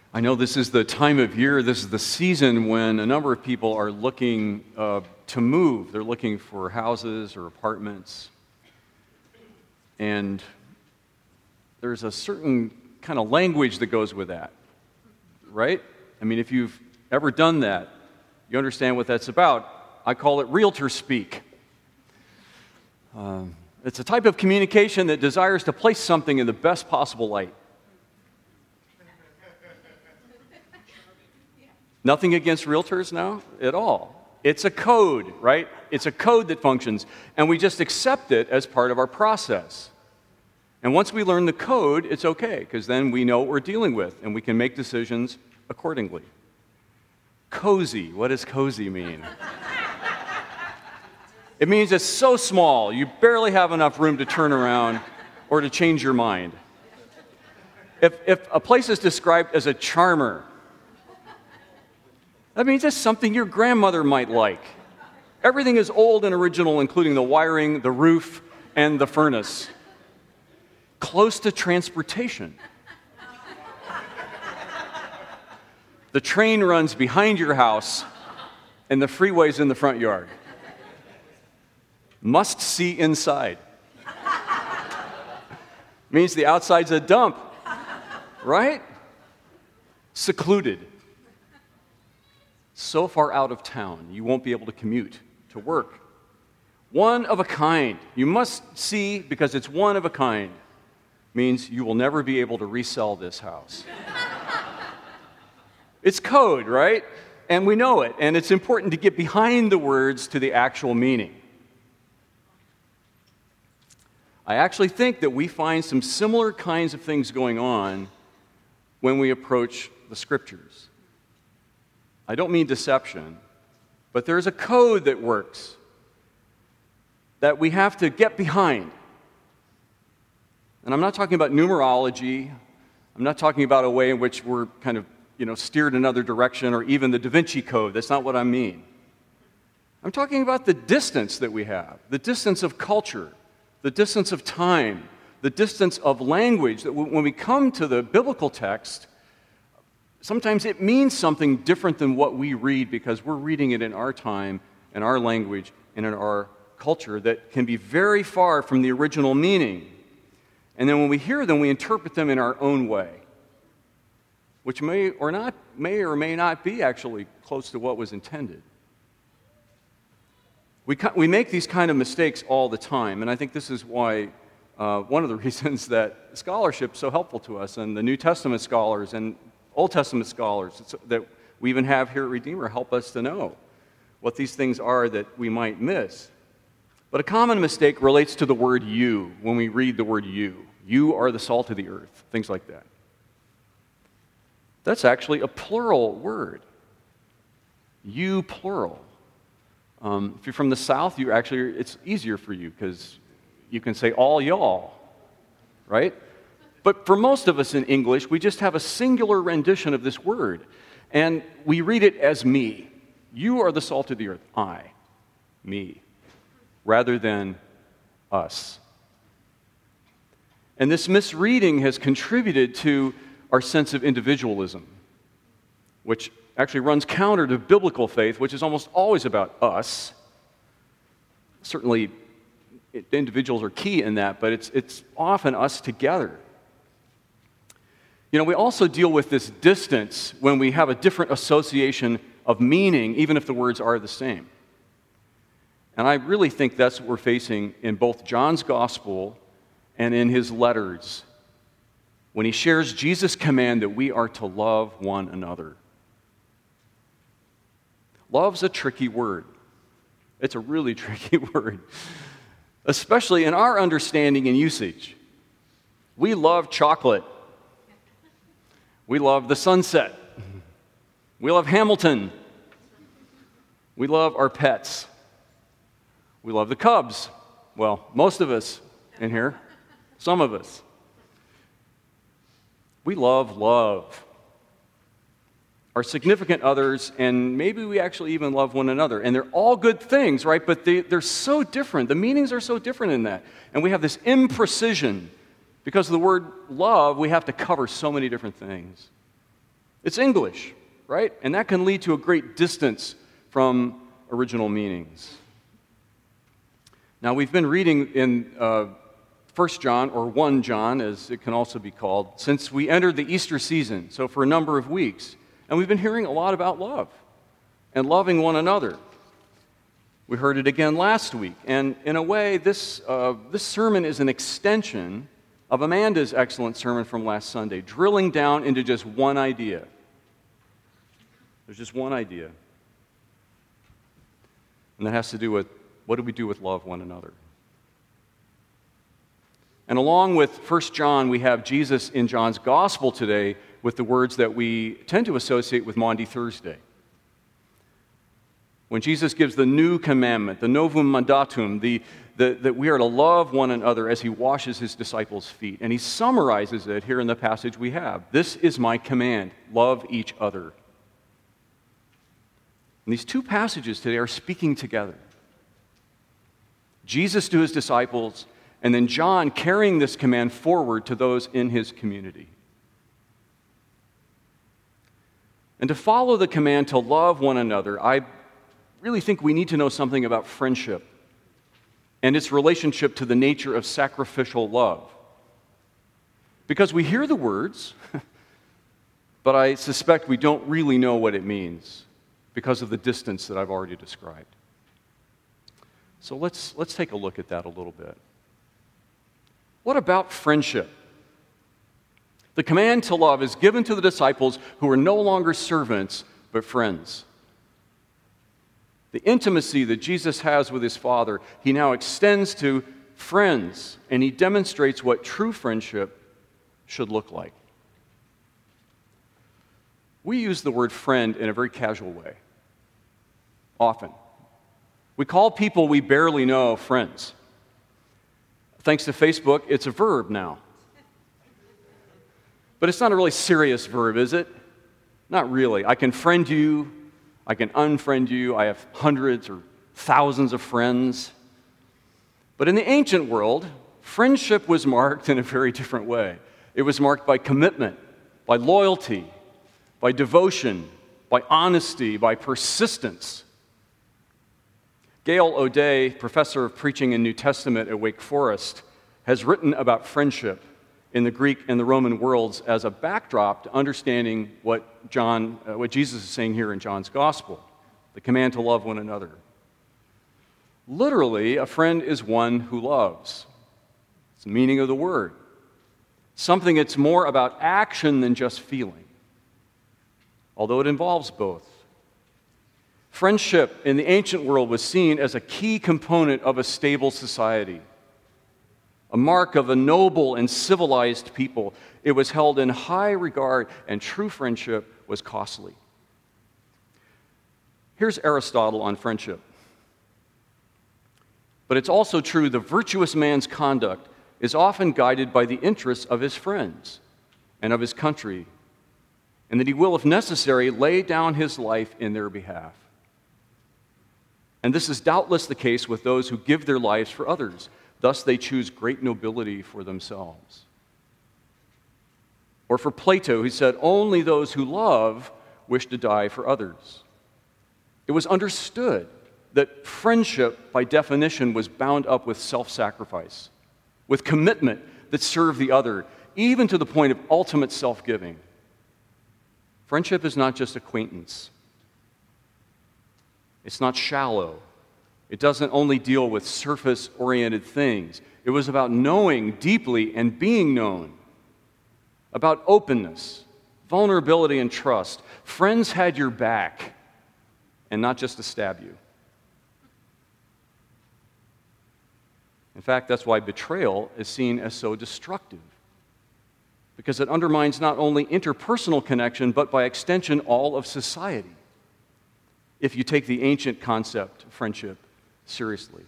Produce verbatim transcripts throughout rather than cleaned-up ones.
I know this is the time of year, this is the season when a number of people are looking uh, to move. They're looking for houses or apartments. And there's a certain kind of language that goes with that, right? I mean, if you've ever done that, you understand what that's about. I call it realtor speak. Uh, it's a type of communication that desires to place something in the best possible light. Nothing against realtors now at all. It's a code, right? It's a code that functions, and we just accept it as part of our process. And once we learn the code, it's okay, because then we know what we're dealing with, and we can make decisions accordingly. Cozy. What does cozy mean? It means it's so small, you barely have enough room to turn around or to change your mind. If, if a place is described as a charmer, that means it's something your grandmother might like. Everything is old and original, including the wiring, the roof, and the furnace. Close to transportation. The train runs behind your house, and the freeway's in the front yard. Must see inside. Means the outside's a dump, right? Secluded. So far out of town, you won't be able to commute to work. One of a kind. You must see because it's one of a kind. Means you will never be able to resell this house. It's code, right? And we know it. And it's important to get behind the words to the actual meaning. I actually think that we find some similar kinds of things going on when we approach the Scriptures. I don't mean deception, but there's a code that works that we have to get behind. And I'm not talking about numerology. I'm not talking about a way in which we're kind of, you know, steered another direction or even the Da Vinci Code. That's not what I mean. I'm talking about the distance that we have, the distance of culture, the distance of time, the distance of language, that when we come to the biblical text, sometimes it means something different than what we read because we're reading it in our time, in our language, and in our culture that can be very far from the original meaning. And then when we hear them, we interpret them in our own way, which may or not may or may not be actually close to what was intended. We, we make these kind of mistakes all the time, and I think this is why uh, one of the reasons that scholarship is so helpful to us, and the New Testament scholars and Old Testament scholars that we even have here at Redeemer help us to know what these things are that we might miss. But a common mistake relates to the word you, when we read the word you. You are the salt of the earth, things like that. That's actually a plural word. You, plural. Um, if you're from the South, you actually it's easier for you because you can say all y'all, right? But for most of us in English, we just have a singular rendition of this word, and we read it as me. You are the salt of the earth. I, me, rather than us. And this misreading has contributed to our sense of individualism, which actually runs counter to biblical faith, which is almost always about us. Certainly, it, individuals are key in that, but it's it's often us together. You know, we also deal with this distance when we have a different association of meaning, even if the words are the same. And I really think that's what we're facing in both John's gospel and in his letters, when he shares Jesus' command that we are to love one another. Love's a tricky word. It's a really tricky word, especially in our understanding and usage. We love chocolate. We love the sunset. We love Hamilton. We love our pets. We love the Cubs. Well, most of us in here, some of us. We love love. Our significant others, and maybe we actually even love one another. And they're all good things, right? But they, they're so different. The meanings are so different in that. And we have this imprecision. Because of the word love, we have to cover so many different things. It's English, right? And that can lead to a great distance from original meanings. Now, we've been reading in uh, First John, or First John, as it can also be called, since we entered the Easter season, so for a number of weeks. And we've been hearing a lot about love and loving one another. We heard it again last week. And in a way, this, uh, this sermon is an extension of Amanda's excellent sermon from last Sunday, drilling down into just one idea. There's just one idea. And that has to do with, what do we do with love one another? And along with First John, we have Jesus in John's Gospel today with the words that we tend to associate with Maundy Thursday. When Jesus gives the new commandment, the novum mandatum, the, the, that we are to love one another as he washes his disciples' feet. And he summarizes it here in the passage we have. This is my command, love each other. And these two passages today are speaking together. Jesus to his disciples, and then John carrying this command forward to those in his community. And to follow the command to love one another, I really think we need to know something about friendship and its relationship to the nature of sacrificial love. Because we hear the words, but I suspect we don't really know what it means because of the distance that I've already described. So let's, let's take a look at that a little bit. What about friendship? The command to love is given to the disciples who are no longer servants, but friends. The intimacy that Jesus has with his Father, he now extends to friends, and he demonstrates what true friendship should look like. We use the word friend in a very casual way, often. We call people we barely know friends. Thanks to Facebook, it's a verb now. But it's not a really serious verb, is it? Not really. I can friend you. I can unfriend you. I have hundreds or thousands of friends. But in the ancient world, friendship was marked in a very different way. It was marked by commitment, by loyalty, by devotion, by honesty, by persistence. Gail O'Day, professor of preaching in New Testament at Wake Forest, has written about friendship in the Greek and the Roman worlds as a backdrop to understanding what John, uh, what Jesus is saying here in John's Gospel, the command to love one another. Literally, a friend is one who loves. It's the meaning of the word. Something that's more about action than just feeling, although it involves both. Friendship in the ancient world was seen as a key component of a stable society, a mark of a noble and civilized people. It was held in high regard, and true friendship was costly. Here's Aristotle on friendship. But it's also true the virtuous man's conduct is often guided by the interests of his friends and of his country, and that he will, if necessary, lay down his life in their behalf. And this is doubtless the case with those who give their lives for others. Thus, they choose great nobility for themselves. Or for Plato, he said, only those who love wish to die for others. It was understood that friendship, by definition, was bound up with self-sacrifice, with commitment that served the other, even to the point of ultimate self-giving. Friendship is not just acquaintance. It's not shallow. It doesn't only deal with surface-oriented things. It was about knowing deeply and being known, about openness, vulnerability, and trust. Friends had your back, and not just to stab you. In fact, that's why betrayal is seen as so destructive, because it undermines not only interpersonal connection, but by extension, all of society, if you take the ancient concept of friendship seriously.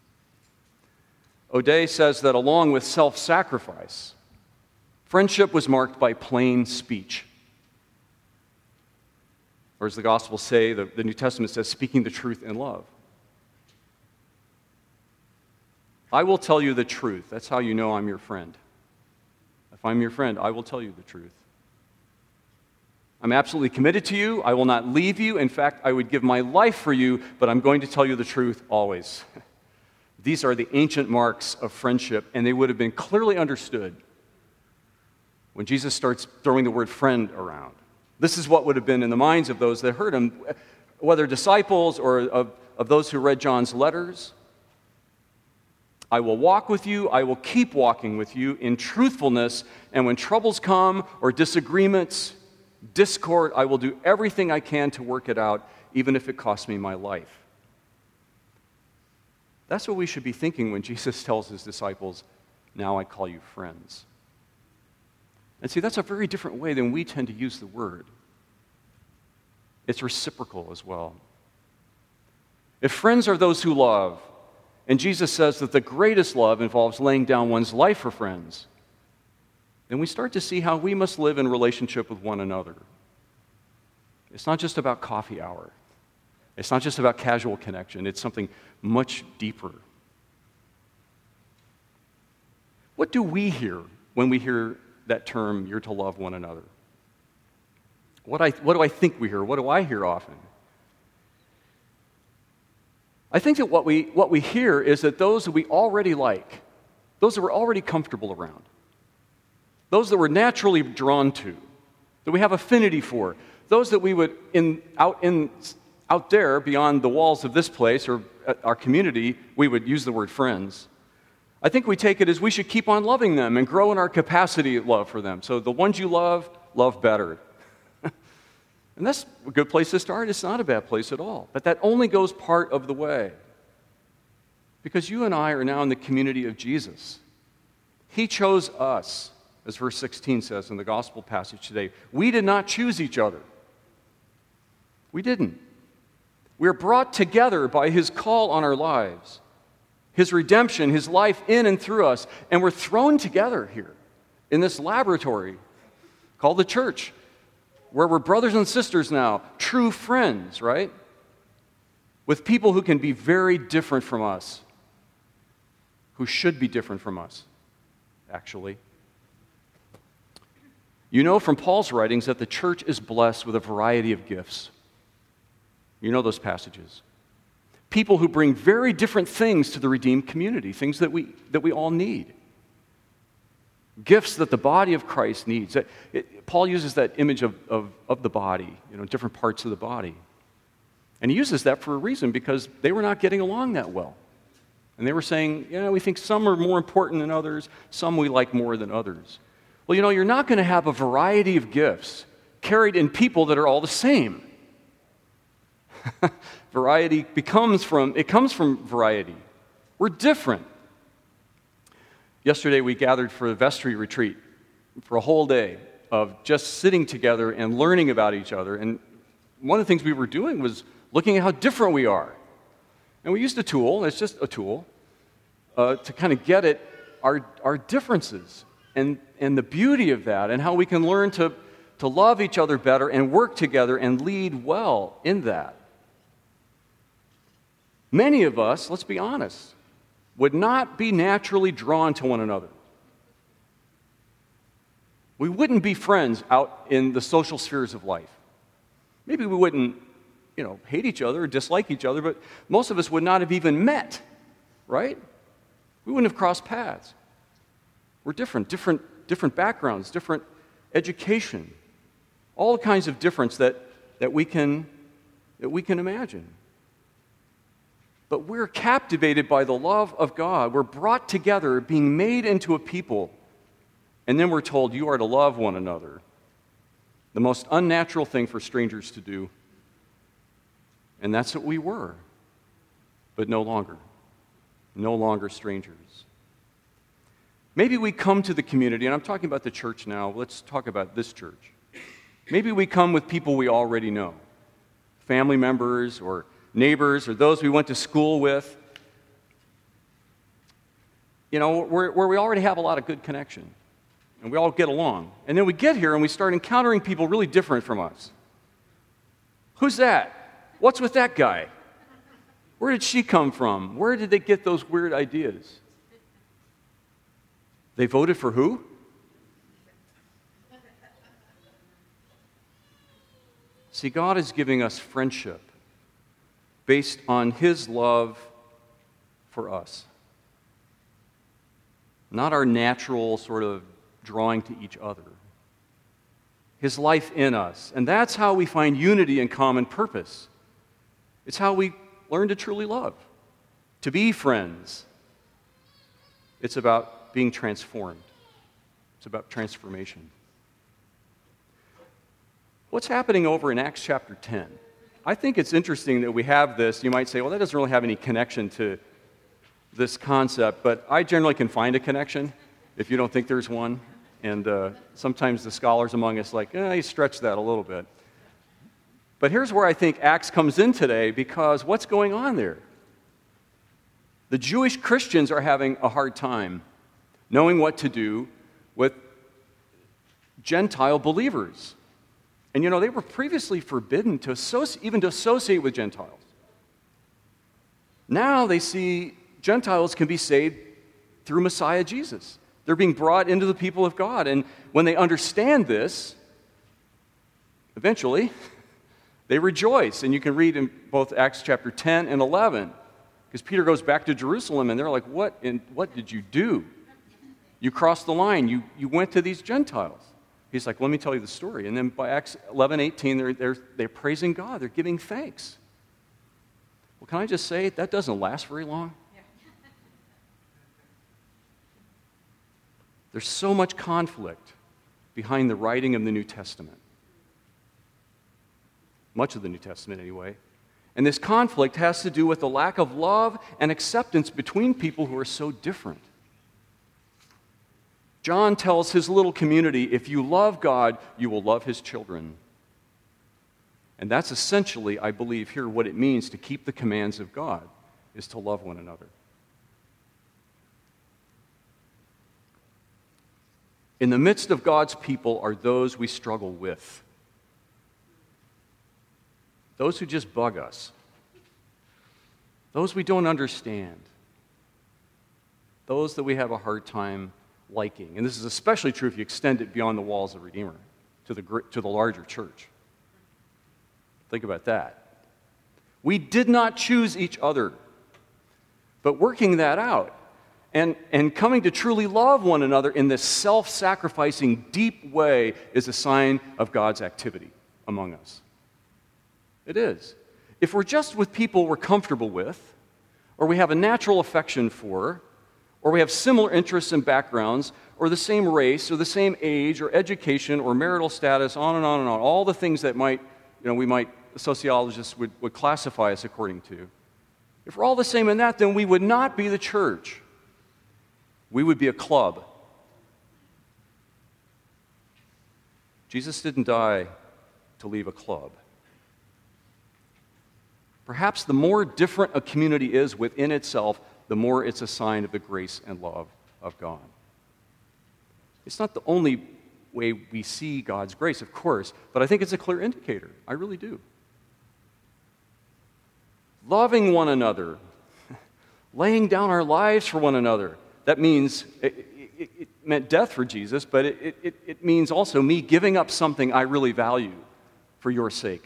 O'Day says that along with self-sacrifice, friendship was marked by plain speech. Or as the Gospels say, the, the New Testament says, speaking the truth in love. I will tell you the truth. That's how you know I'm your friend. If I'm your friend, I will tell you the truth. I'm absolutely committed to you. I will not leave you. In fact, I would give my life for you, but I'm going to tell you the truth always. These are the ancient marks of friendship, and they would have been clearly understood when Jesus starts throwing the word friend around. This is what would have been in the minds of those that heard him, whether disciples or of, of those who read John's letters. I will walk with you, I will keep walking with you in truthfulness, and when troubles come or disagreements, discord, I will do everything I can to work it out, even if it costs me my life. That's what we should be thinking when Jesus tells his disciples, now I call you friends. And see, that's a very different way than we tend to use the word. It's reciprocal as well. If friends are those who love, and Jesus says that the greatest love involves laying down one's life for friends, then we start to see how we must live in relationship with one another. It's not just about coffee hour. It's not just about casual connection. It's something much deeper. What do we hear when we hear that term, you're to love one another? What, I, what do I think we hear? What do I hear often? I think that what we, what we hear is that those that we already like, those that we're already comfortable around, those that we're naturally drawn to, that we have affinity for, those that we would, in, out, in, out there beyond the walls of this place or our community, we would use the word friends. I think we take it as we should keep on loving them and grow in our capacity of love for them. So the ones you love, love better. And that's a good place to start. It's not a bad place at all. But that only goes part of the way. Because you and I are now in the community of Jesus. He chose us, as verse sixteen says in the gospel passage today. We did not choose each other. We didn't. We are brought together by his call on our lives, his redemption, his life in and through us, and we're thrown together here in this laboratory called the church, where we're brothers and sisters now, true friends, right? With people who can be very different from us, who should be different from us, actually. You know from Paul's writings that the church is blessed with a variety of gifts. You know those passages. People who bring very different things to the redeemed community, things that we, that we all need. Gifts that the body of Christ needs. It, it, Paul uses that image of, of, of the body, you know, different parts of the body. And he uses that for a reason, because they were not getting along that well. And they were saying, you know, we think some are more important than others, some we like more than others. Well, you know, you're not going to have a variety of gifts carried in people that are all the same. Variety becomes from, it comes from variety. We're different. Yesterday we gathered for a vestry retreat for a whole day of just sitting together and learning about each other. And one of the things we were doing was looking at how different we are. And we used a tool, it's just a tool, uh, to kind of get at our, our differences and, and the beauty of that and how we can learn to, to love each other better and work together and lead well in that. Many of us, let's be honest, would not be naturally drawn to one another. We wouldn't be friends out in the social spheres of life. Maybe we wouldn't, you know, hate each other or dislike each other, but most of us would not have even met, right? We wouldn't have crossed paths. We're different, different, different backgrounds, different education, all kinds of difference that, that we can that we can imagine. But we're captivated by the love of God. We're brought together, being made into a people. And then we're told, you are to love one another. The most unnatural thing for strangers to do. And that's what we were. But no longer. No longer strangers. Maybe we come to the community, and I'm talking about the church now. Let's talk about this church. Maybe we come with people we already know. Family members or neighbors or those we went to school with, you know, where, where we already have a lot of good connection and we all get along. And then we get here and we start encountering people really different from us. Who's that? What's with that guy? Where did she come from? Where did they get those weird ideas? They voted for who? See, God is giving us friendship based on his love for us. Not our natural sort of drawing to each other. His life in us. And that's how we find unity and common purpose. It's how we learn to truly love, to be friends. It's about being transformed. It's about transformation. What's happening over in Acts chapter ten? I think it's interesting that we have this. You might say, well, that doesn't really have any connection to this concept, but I generally can find a connection if you don't think there's one. And uh, sometimes the scholars among us like, eh, you stretch that a little bit. But here's where I think Acts comes in today, because what's going on there? The Jewish Christians are having a hard time knowing what to do with Gentile believers. And you know, they were previously forbidden to associate, even to associate with Gentiles. Now they see Gentiles can be saved through Messiah Jesus. They're being brought into the people of God. And when they understand this, eventually, they rejoice. And you can read in both Acts chapter ten and eleven, because Peter goes back to Jerusalem, and they're like, what, in, what did you do? You crossed the line. You, you went to these Gentiles. He's like, let me tell you the story. And then by Acts eleven eighteen, they're, they're, they're praising God. They're giving thanks. Well, can I just say, that doesn't last very long. There's so much conflict behind the writing of the New Testament. Much of the New Testament, anyway. And this conflict has to do with the lack of love and acceptance between people who are so different. John tells his little community, if you love God, you will love his children. And that's essentially, I believe, here what it means to keep the commands of God, is to love one another. In the midst of God's people are those we struggle with. Those who just bug us. Those we don't understand. Those that we have a hard time liking. And this is especially true if you extend it beyond the walls of Redeemer to the, to the larger church. Think about that. We did not choose each other, but working that out and, and coming to truly love one another in this self-sacrificing, deep way is a sign of God's activity among us. It is. If we're just with people we're comfortable with, or we have a natural affection for, or we have similar interests and backgrounds, or the same race, or the same age, or education, or marital status, on and on and on, all the things that might, you know, we might, sociologists would, would classify us according to. If we're all the same in that, then we would not be the church. We would be a club. Jesus didn't die to leave a club. Perhaps the more different a community is within itself, the more it's a sign of the grace and love of God. It's not the only way we see God's grace, of course, but I think it's a clear indicator. I really do. Loving one another, laying down our lives for one another. That means, it, it, it meant death for Jesus, but it, it, it means also me giving up something I really value for your sake.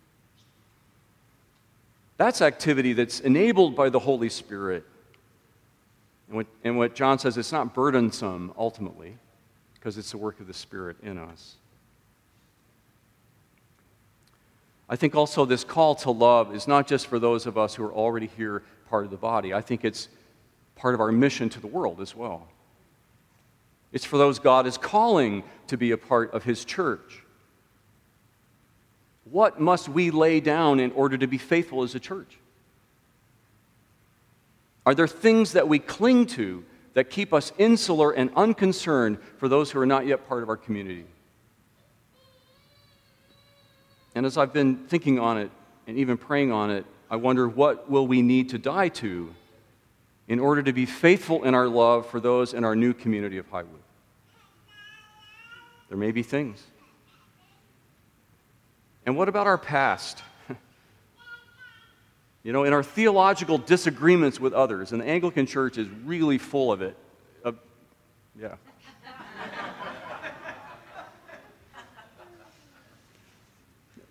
That's activity that's enabled by the Holy Spirit. And what, and what John says, it's not burdensome, ultimately, because it's the work of the Spirit in us. I think also this call to love is not just for those of us who are already here, part of the body. I think it's part of our mission to the world as well. It's for those God is calling to be a part of His church. What must we lay down in order to be faithful as a church? Are there things that we cling to that keep us insular and unconcerned for those who are not yet part of our community? And as I've been thinking on it and even praying on it, I wonder, what will we need to die to in order to be faithful in our love for those in our new community of Highwood? There may be things. And what about our past? You know, in our theological disagreements with others, and the Anglican Church is really full of it. Uh, yeah.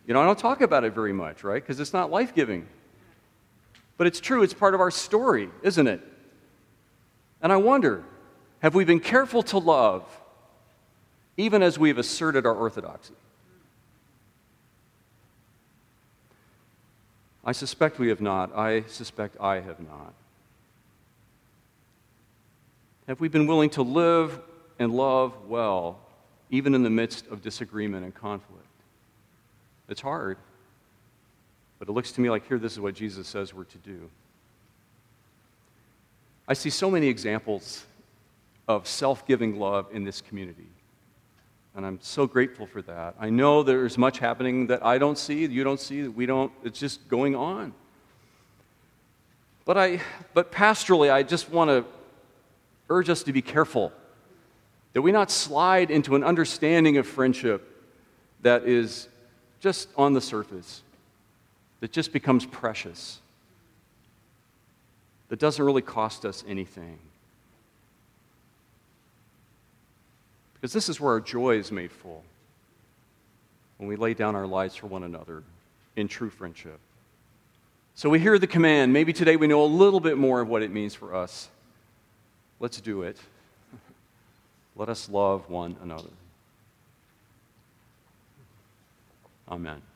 You know, I don't talk about it very much, right? Because it's not life-giving. But it's true, it's part of our story, isn't it? And I wonder, have we been careful to love even as we've asserted our orthodoxy? I suspect we have not. I suspect I have not. Have we been willing to live and love well, even in the midst of disagreement and conflict? It's hard, but it looks to me like here, this is what Jesus says we're to do. I see so many examples of self-giving love in this community, and I'm so grateful for that. I know there's much happening that I don't see, that you don't see, that we don't, it's just going on. But I, but pastorally, I just want to urge us to be careful that we not slide into an understanding of friendship that is just on the surface, that just becomes precious, that doesn't really cost us anything. Because this is where our joy is made full, when we lay down our lives for one another in true friendship. So we hear the command. Maybe today we know a little bit more of what it means for us. Let's do it. Let us love one another. Amen.